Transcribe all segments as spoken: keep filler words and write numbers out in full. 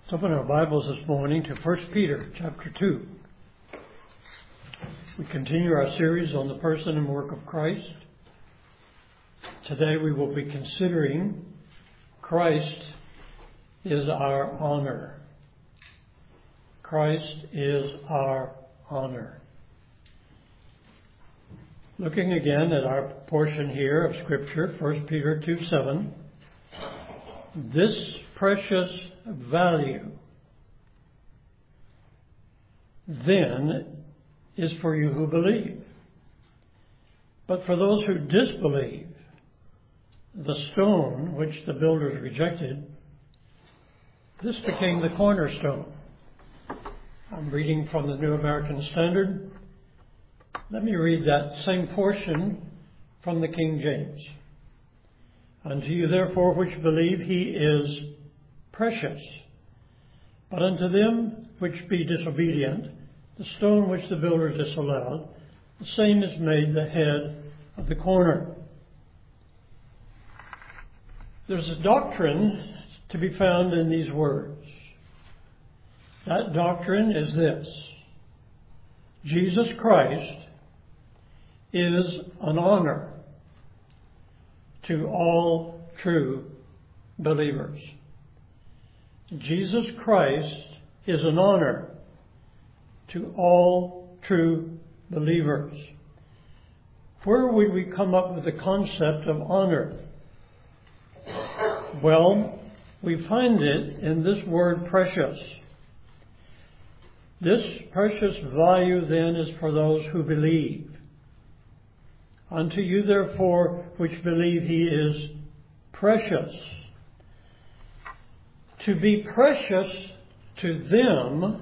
Let's open our Bibles this morning to First Peter chapter two. We continue our series on the person and work of Christ. Today we will be considering Christ is our honor. Christ is our honor. Looking again at our portion here of Scripture, First Peter two seven. This precious value then is for you who believe. But for those who disbelieve, the stone which the builders rejected, this became the cornerstone. I'm reading from the New American Standard. Let me read that same portion from the King James. Unto you therefore which believe, he is precious. But unto them which be disobedient, the stone which the builders disallowed, the same is made the head of the corner. There's a doctrine to be found in these words. That doctrine is this: Jesus Christ is an honor to all true believers. Jesus Christ is an honor to all true believers. Where would we come up with the concept of honor? Well, we find it in this word precious. This precious value then is for those who believe. Unto you therefore which believe, he is precious. To be precious to them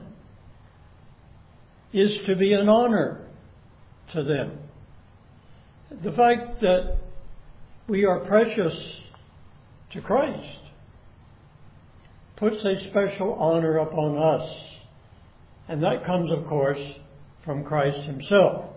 is to be an honor to them. The fact that we are precious to Christ puts a special honor upon us. And that comes, of course, from Christ himself.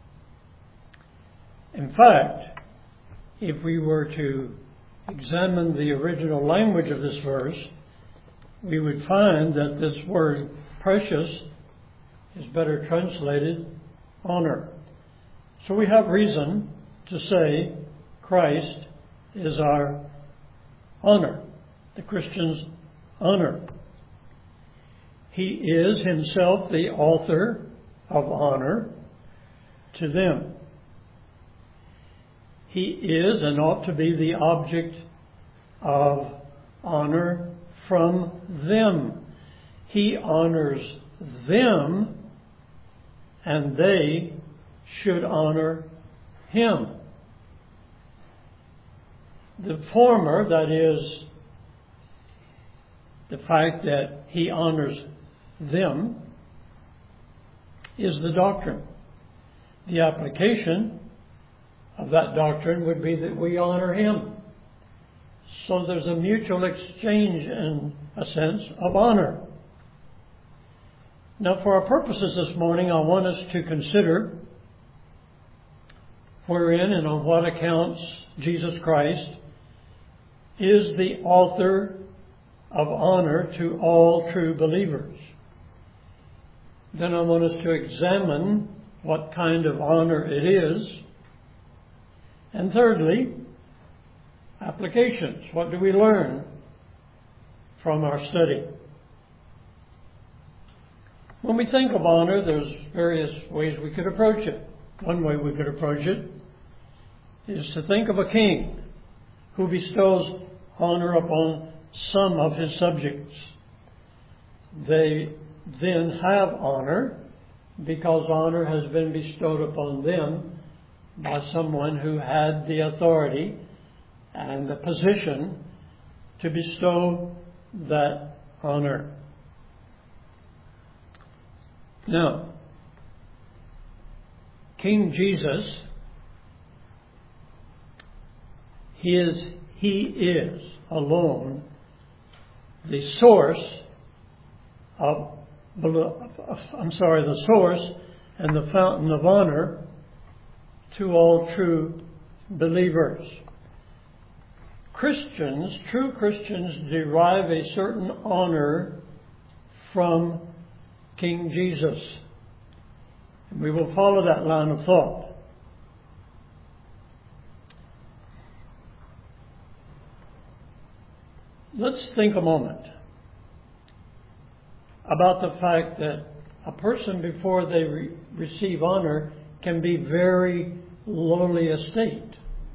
In fact, if we were to examine the original language of this verse, we would find that this word precious is better translated honor. So we have reason to say Christ is our honor, the Christian's honor. He is himself the author of honor to them. He is and ought to be the object of honor from them. He honors them, and they should honor him. The former, that is, the fact that he honors them, is the doctrine. The application of that doctrine would be that we honor him. So there's a mutual exchange, in a sense, of honor. Now, for our purposes this morning, I want us to consider wherein and on what accounts Jesus Christ is the author of honor to all true believers. Then I want us to examine what kind of honor it is. And thirdly, applications. What do we learn from our study? When we think of honor, there's various ways we could approach it. One way we could approach it is to think of a king who bestows honor upon some of his subjects. They then have honor because honor has been bestowed upon them by someone who had the authority and the position to bestow that honor. Now, King Jesus, he is, he is alone the source of, I'm sorry, the source and the fountain of honor to all true believers. Christians, true Christians, derive a certain honor from King Jesus. And we will follow that line of thought. Let's think a moment about the fact that a person, before they re- receive honor, can be very lowly estate.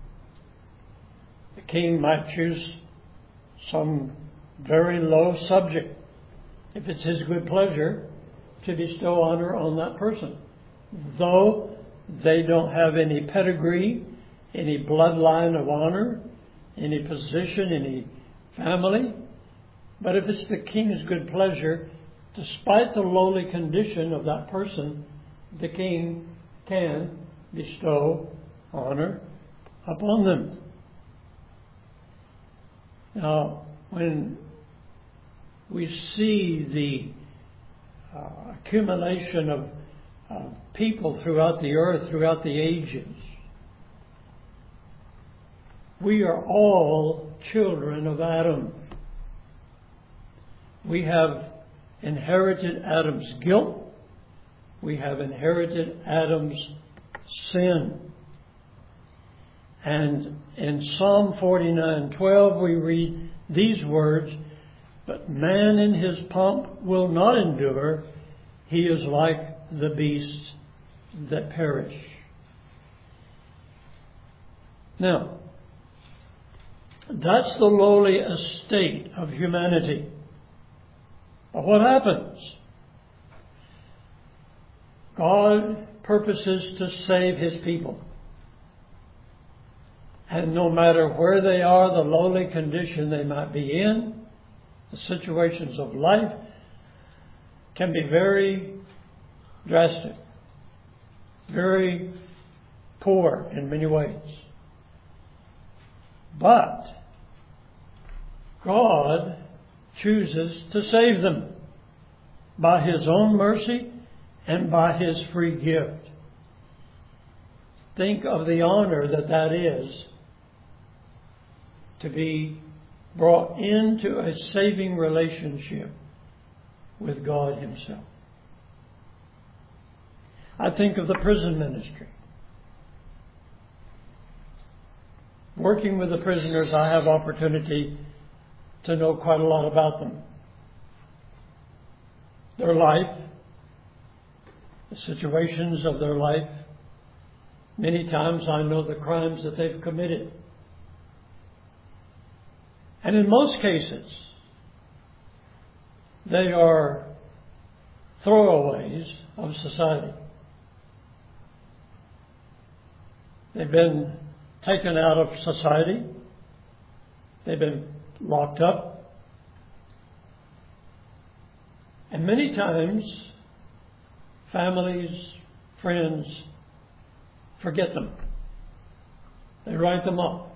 The king might choose some very low subject, if it's his good pleasure, to bestow honor on that person, though they don't have any pedigree, any bloodline of honor, any position, any family. But if it's the king's good pleasure, despite the lowly condition of that person, the king can bestow honor upon them. Now, when we see the uh, accumulation of uh, people throughout the earth, throughout the ages, we are all children of Adam. We have inherited Adam's guilt. We have inherited Adam's sin. And in Psalm forty-nine twelve we read these words, "But man in his pomp will not endure. He is like the beasts that perish." Now, that's the lowly estate of humanity. But what happens? God purposes to save His people. And no matter where they are, the lowly condition they might be in, the situations of life can be very drastic, very poor in many ways. But God chooses to save them by His own mercy and by His free gift. Think of the honor that that is, to be brought into a saving relationship with God Himself. I think of the prison ministry. Working with the prisoners, I have opportunity to know quite a lot about them. Their life, the situations of their life. Many times I know the crimes that they've committed. And in most cases, they are throwaways of society. They've been taken out of society. They've been locked up. And many times, families, friends, forget them. They write them off.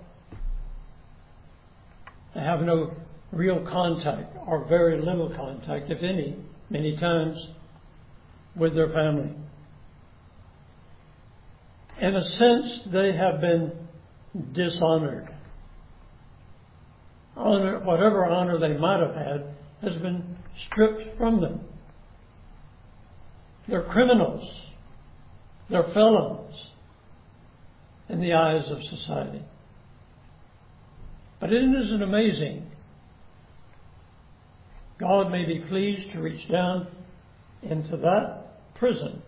They have no real contact, or very little contact, if any, many times, with their family. In a sense, they have been dishonored. Honor, whatever honor they might have had, has been stripped from them. They're criminals. They're felons in the eyes of society. But isn't it amazing? God may be pleased to reach down into that prison,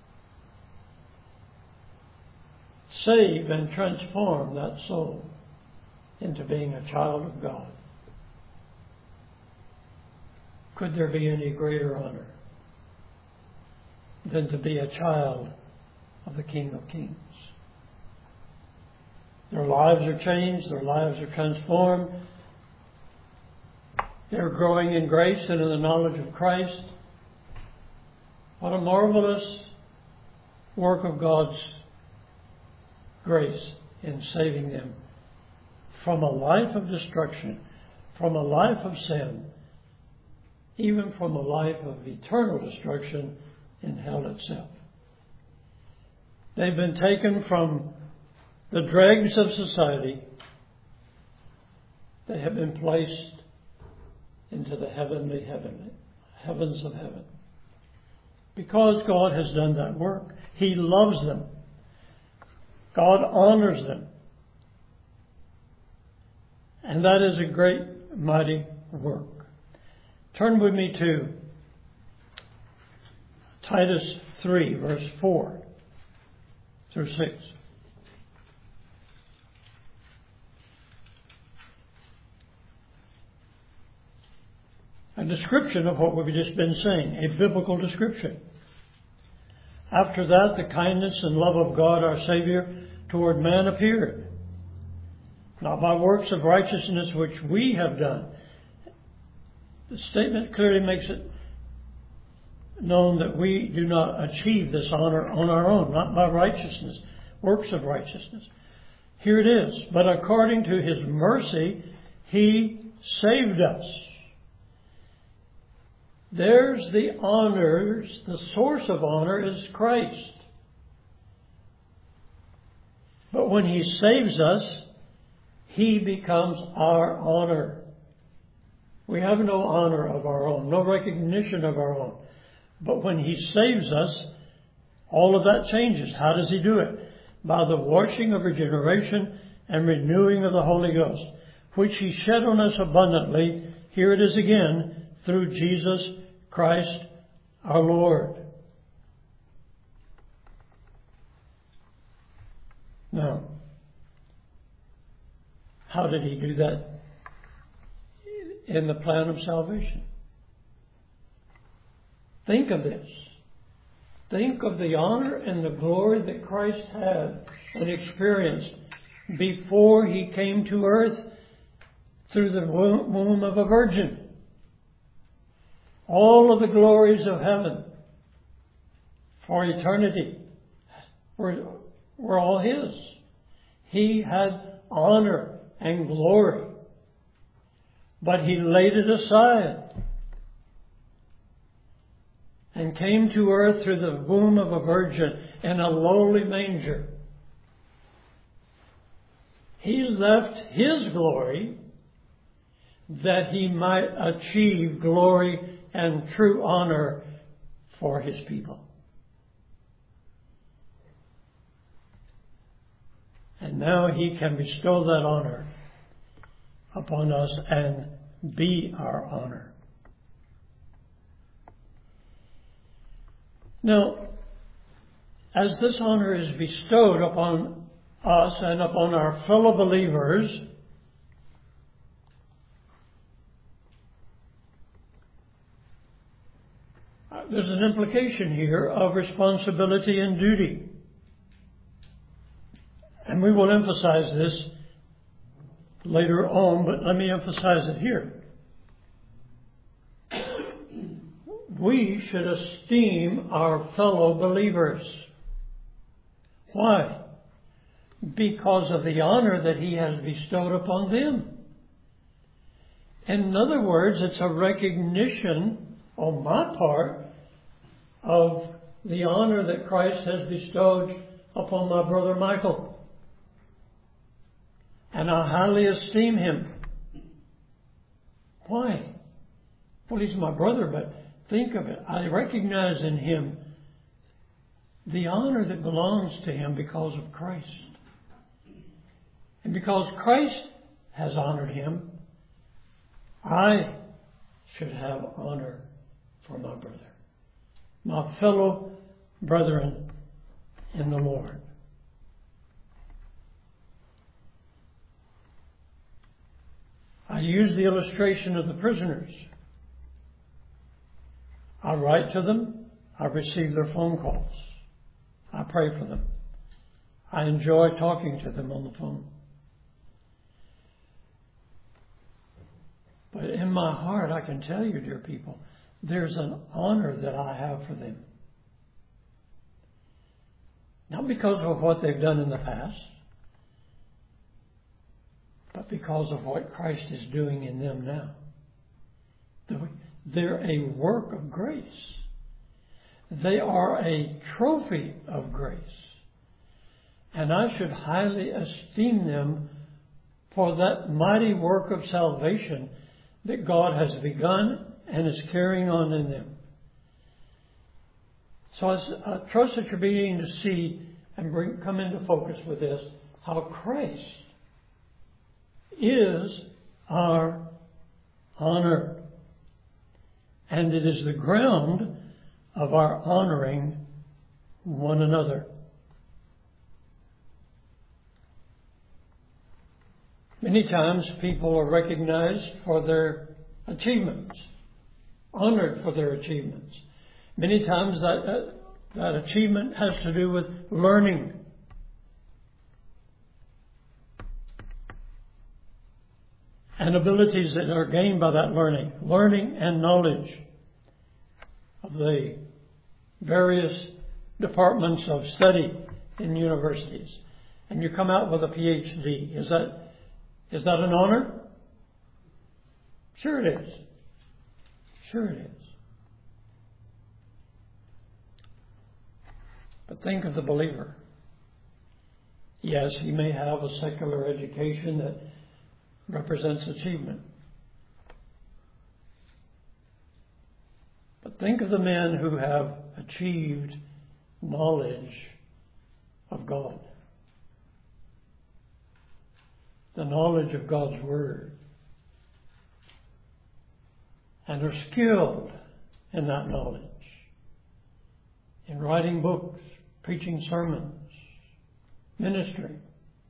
save and transform that soul into being a child of God. Could there be any greater honor than to be a child of the King of Kings? Their lives are changed, their lives are transformed. They're growing in grace and in the knowledge of Christ. What a marvelous work of God's grace in saving them from a life of destruction, from a life of sin, even from a life of eternal destruction in hell itself. They've been taken from the dregs of society. They have been placed into the heavenly, heavenly, heavens of heaven. Because God has done that work. He loves them. God honors them. And that is a great, mighty work. Turn with me to Titus three, verse four through six. A description of what we've just been saying, a biblical description. After that, the kindness and love of God our Savior toward man appeared, not by works of righteousness which we have done. The statement clearly makes it known that we do not achieve this honor on our own, not by righteousness, works of righteousness. Here it is. But according to His mercy, He saved us. There's the honors. The source of honor is Christ. But when He saves us, He becomes our honor. We have no honor of our own, no recognition of our own. But when He saves us, all of that changes. How does He do it? By the washing of regeneration and renewing of the Holy Ghost, which He shed on us abundantly, here it is again, through Jesus Christ our Lord. Now, how did He do that in the plan of salvation? Think of this. Think of the honor and the glory that Christ had and experienced before He came to earth through the womb of a virgin. All of the glories of heaven for eternity were, were all His. He had honor and glory, but He laid it aside and came to earth through the womb of a virgin in a lowly manger. He left His glory that He might achieve glory and true honor for His people. And now He can bestow that honor upon us and be our honor. Now, as this honor is bestowed upon us and upon our fellow believers, there's an implication here of responsibility and duty. And we will emphasize this later on, but let me emphasize it here. We should esteem our fellow believers. Why? Because of the honor that He has bestowed upon them. In other words, it's a recognition on my part of the honor that Christ has bestowed upon my brother Michael. And I highly esteem him. Why? Well, he's my brother, but think of it. I recognize in him the honor that belongs to him because of Christ. And because Christ has honored him, I should have honor for my brother, my fellow brethren in the Lord. I use the illustration of the prisoners. I write to them. I receive their phone calls. I pray for them. I enjoy talking to them on the phone. But in my heart, I can tell you, dear people, there's an honor that I have for them. Not because of what they've done in the past, but because of what Christ is doing in them now. They're a work of grace. They are a trophy of grace. And I should highly esteem them for that mighty work of salvation that God has begun and is carrying on in them. So I trust that you're beginning to see and bring, come into focus with this, how Christ is our honor. And it is the ground of our honoring one another. Many times people are recognized for their achievements, honored for their achievements. Many times that, that, that achievement has to do with learning. And abilities that are gained by that learning. Learning and knowledge of the various departments of study in universities. And you come out with a P H D. Is that, is that an honor? Sure it is. Sure it is. But think of the believer. Yes, he may have a secular education that represents achievement. But think of the men who have achieved knowledge of God. The knowledge of God's Word. And are skilled in that knowledge. In writing books, preaching sermons, ministering.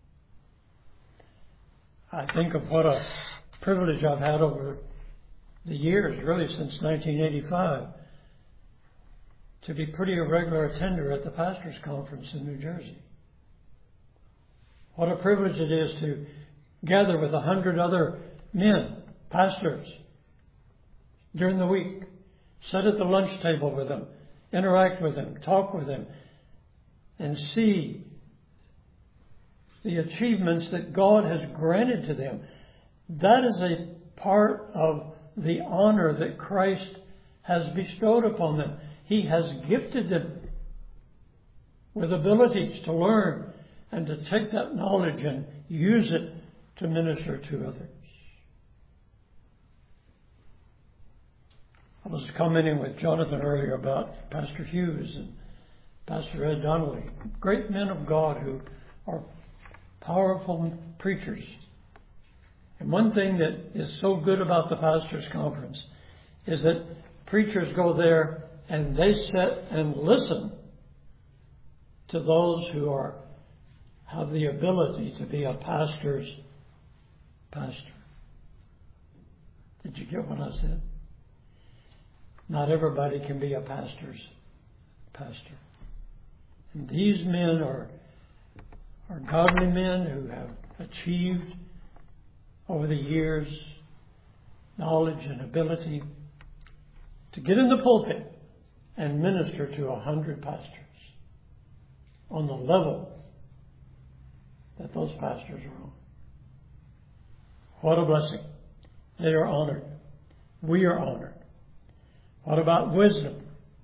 I think of what a privilege I've had over the years, really since nineteen eighty-five, to be pretty a regular attender at the Pastors' Conference in New Jersey. What a privilege it is to gather with a hundred other men, pastors, during the week, sit at the lunch table with them, interact with them, talk with them, and see the achievements that God has granted to them. That is a part of the honor that Christ has bestowed upon them. He has gifted them with abilities to learn and to take that knowledge and use it to minister to others. I was commenting with Jonathan earlier about Pastor Hughes and Pastor Ed Donnelly, great men of God who are powerful preachers. And one thing that is so good about the Pastors' Conference is that preachers go there and they sit and listen to those who are have the ability to be a pastor's pastor. Did you get what I said? Not everybody can be a pastor's pastor. And these men are, are godly men who have achieved over the years knowledge and ability to get in the pulpit and minister to a hundred pastors on the level that those pastors are on. What a blessing. They are honored. We are honored. What about wisdom?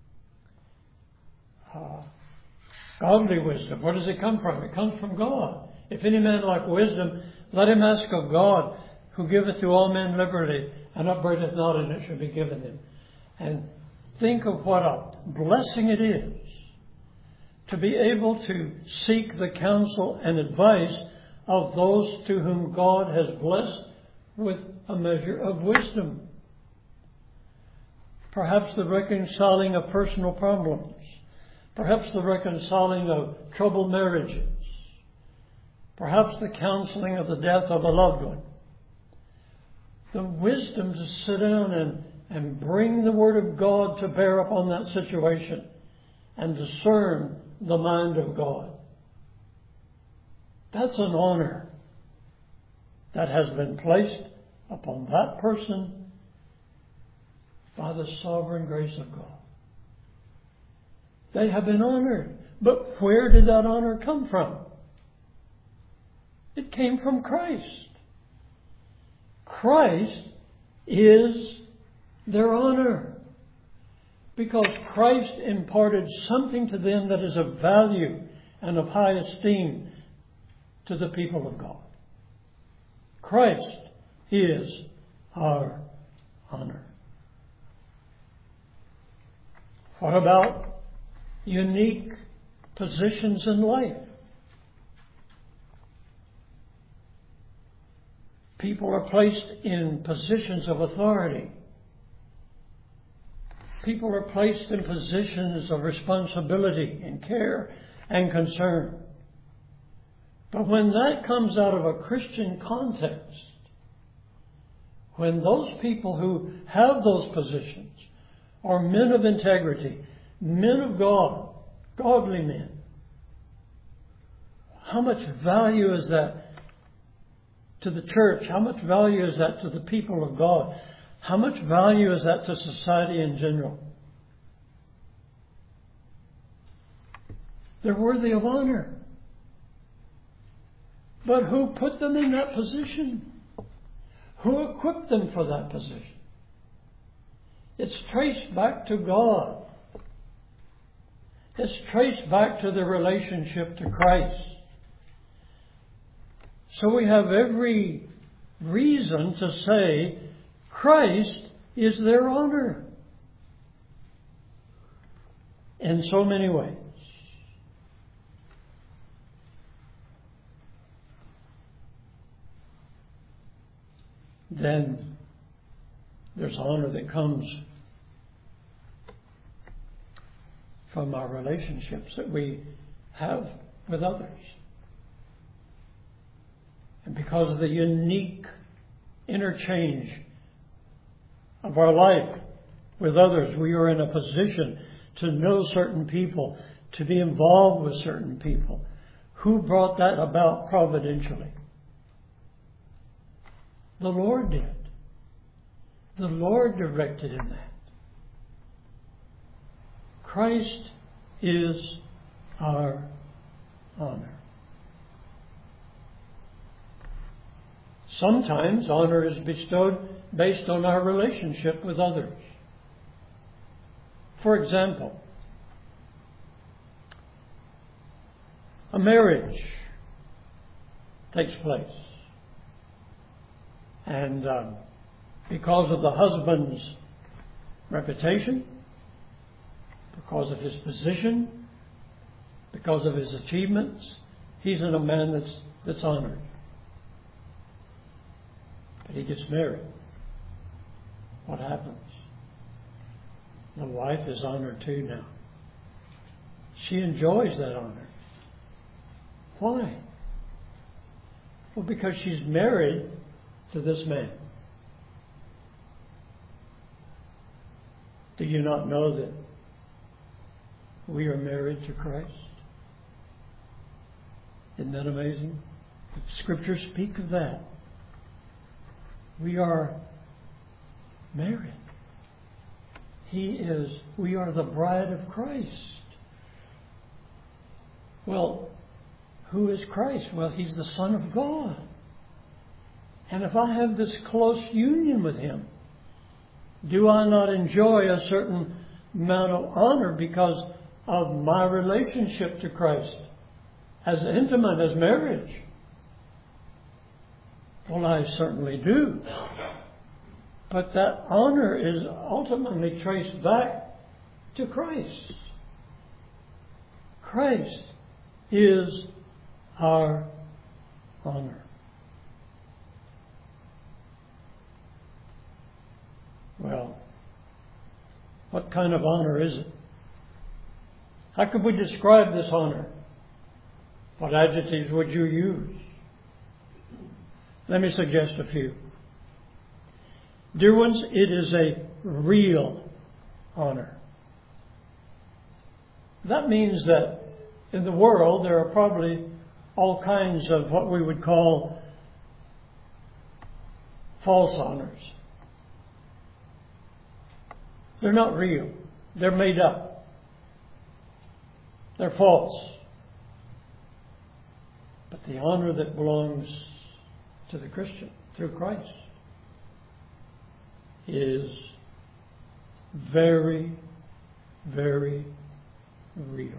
Uh, godly wisdom. Where does it come from? It comes from God. If any man lack wisdom, let him ask of God, who giveth to all men liberty, and upbraideth not, and it shall be given him. And think of what a blessing it is to be able to seek the counsel and advice of those to whom God has blessed with a measure of wisdom. Perhaps the reconciling of personal problems. Perhaps the reconciling of troubled marriages. Perhaps the counseling of the death of a loved one. The wisdom to sit down and, and bring the Word of God to bear upon that situation and discern the mind of God. That's an honor that has been placed upon that person by the sovereign grace of God. They have been honored. But where did that honor come from? It came from Christ. Christ is their honor. Because Christ imparted something to them that is of value and of high esteem to the people of God. Christ is our honor. What about unique positions in life? People are placed in positions of authority. People are placed in positions of responsibility and care and concern. But when that comes out of a Christian context, when those people who have those positions are men of integrity, men of God, godly men, how much value is that to the church? How much value is that to the people of God? How much value is that to society in general? They're worthy of honor. But who put them in that position? Who equipped them for that position? It's traced back to God. It's traced back to the relationship to Christ. So we have every reason to say Christ is their honor in so many ways. Then there's honor that comes from our relationships that we have with others. And because of the unique interchange of our life with others, we are in a position to know certain people, to be involved with certain people. Who brought that about providentially? The Lord did. The Lord directed in that. Christ is our honor. Sometimes honor is bestowed based on our relationship with others. For example, a marriage takes place. And um, because of the husband's reputation, because of his position, because of his achievements, he's in a man that's, that's honored. But he gets married. What happens? The wife is honored too now. She enjoys that honor. Why? Well, because she's married to this man. Do you not know that we are married to Christ? Isn't that amazing? The Scriptures speak of that. We are married. He is, we are the bride of Christ. Well, who is Christ? Well, He's the Son of God. And if I have this close union with Him, do I not enjoy a certain amount of honor because of my relationship to Christ? As intimate as marriage? Well, I certainly do. But that honor is ultimately traced back to Christ. Christ is our honor. Well, what kind of honor is it? How could we describe this honor? What adjectives would you use? Let me suggest a few. Dear ones, it is a real honor. That means that in the world there are probably all kinds of what we would call false honors. They're not real. They're made up. They're false. But the honor that belongs to the Christian through Christ is very, very real.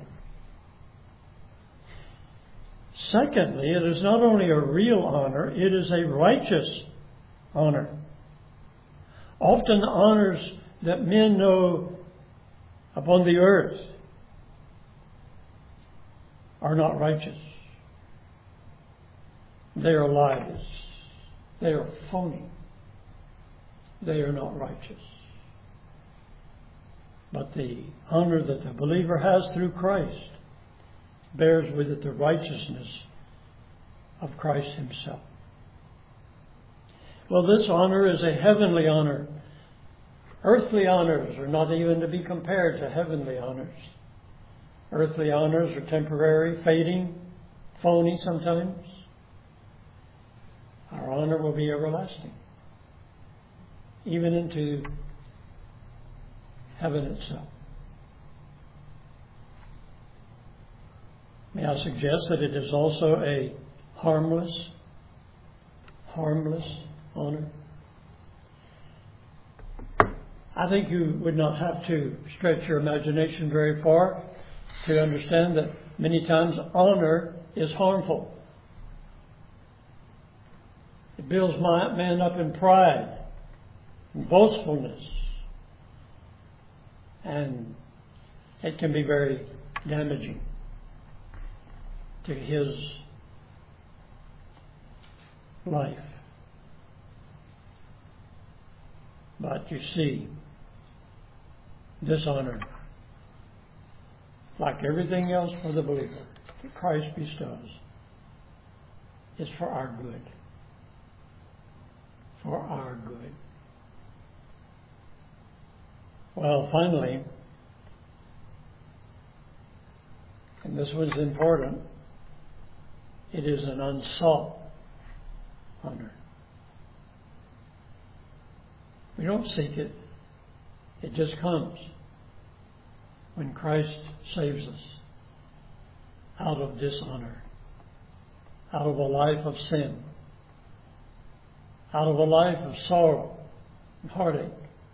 Secondly, it is not only a real honor, it is a righteous honor. Often honors that men know upon the earth are not righteous. They are liars. They are phony. They are not righteous. But the honor that the believer has through Christ bears with it the righteousness of Christ himself. Well, this honor is a heavenly honor. Earthly honors are not even to be compared to heavenly honors. Earthly honors are temporary, fading, phony sometimes. Our honor will be everlasting, even into heaven itself. May I suggest that it is also a harmless, harmless honor? I think you would not have to stretch your imagination very far to understand that many times honor is harmful. It builds my man up in pride and boastfulness. And it can be very damaging to his life. But you see, this honor, like everything else for the believer that Christ bestows, is for our good. For our good. Well, finally, and this one's important, it is an unsought honor. We don't seek it. It just comes when Christ saves us out of dishonor, out of a life of sin, out of a life of sorrow and heartache.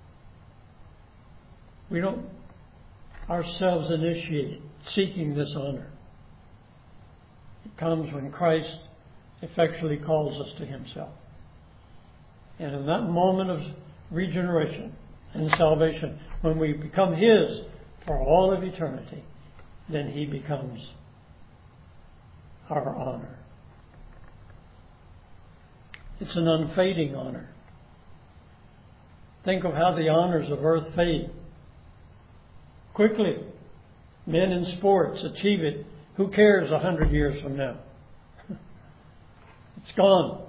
We don't ourselves initiate seeking this honor. It comes when Christ effectually calls us to himself. And in that moment of regeneration and salvation, when we become his for all of eternity, then he becomes our honor. It's an unfading honor. Think of how the honors of earth fade. Quickly, men in sports achieve it. Who cares a hundred years from now? It's gone.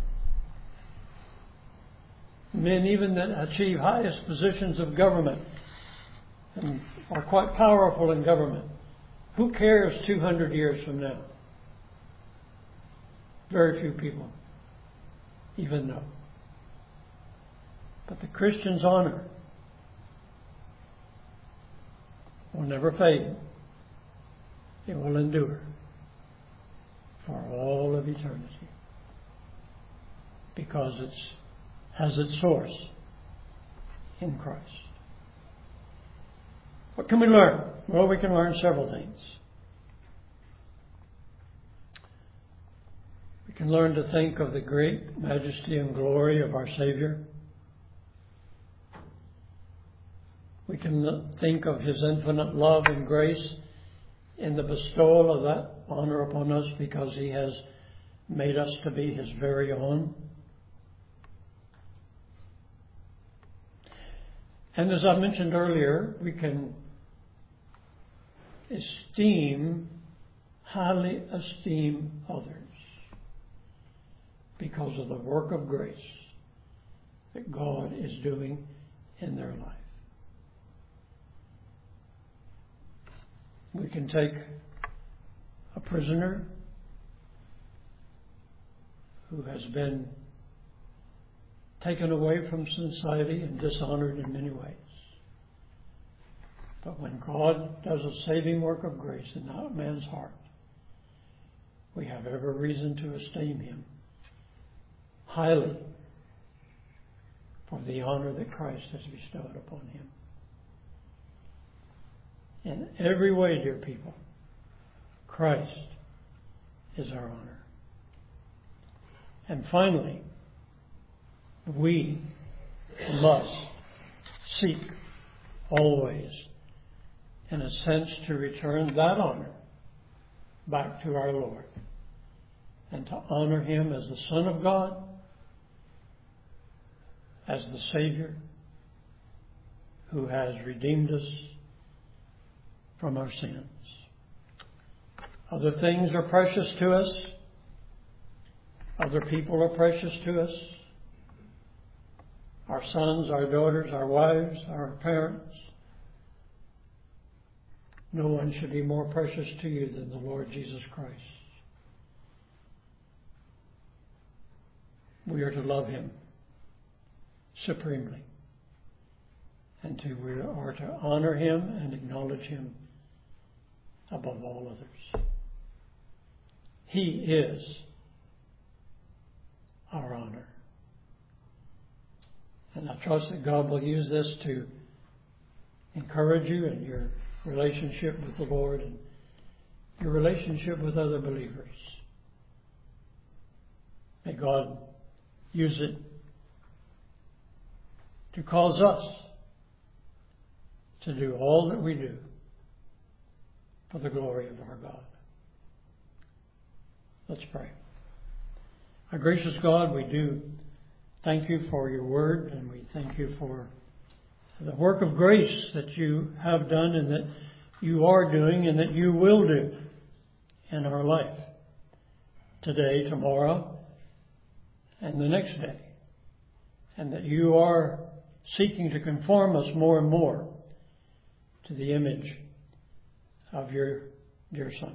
Men even that achieve highest positions of government and are quite powerful in government. Who cares two hundred years from now? Very few people even know. But the Christian's honor will never fade. It will endure for all of eternity because it has its source in Christ. What can we learn? Well, we can learn several things. We can learn to think of the great majesty and glory of our Savior. We can think of his infinite love and grace in the bestowal of that honor upon us because he has made us to be his very own. And as I mentioned earlier, we can esteem, highly esteem others because of the work of grace that God is doing in their life. We can take a prisoner who has been taken away from society and dishonored in many ways. But when God does a saving work of grace in that man's heart, we have every reason to esteem him highly for the honor that Christ has bestowed upon him. In every way, dear people, Christ is our honor. And finally, we must seek always in a sense, to return that honor back to our Lord and to honor Him as the Son of God, as the Savior who has redeemed us from our sins. Other things are precious to us. Other people are precious to us. Our sons, our daughters, our wives, our parents. No one should be more precious to you than the Lord Jesus Christ. We are to love Him supremely. And to, we are to honor Him and acknowledge Him above all others. He is our honor. And I trust that God will use this to encourage you in your relationship with the Lord and your relationship with other believers. May God use it to cause us to do all that we do for the glory of our God. Let's pray. Our gracious God, we do thank you for your word, and we thank you for the work of grace that you have done and that you are doing and that you will do in our life today, tomorrow, and the next day. And that you are seeking to conform us more and more to the image of your dear Son.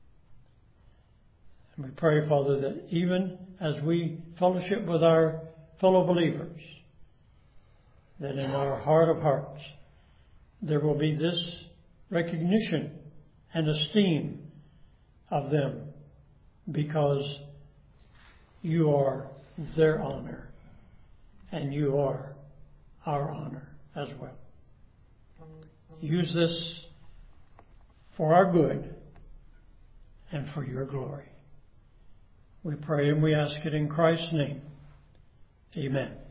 And we pray, Father, that even as we fellowship with our fellow believers, that in our heart of hearts there will be this recognition and esteem of them because you are their honor and you are our honor as well. Use this for our good and for your glory. We pray and we ask it in Christ's name. Amen.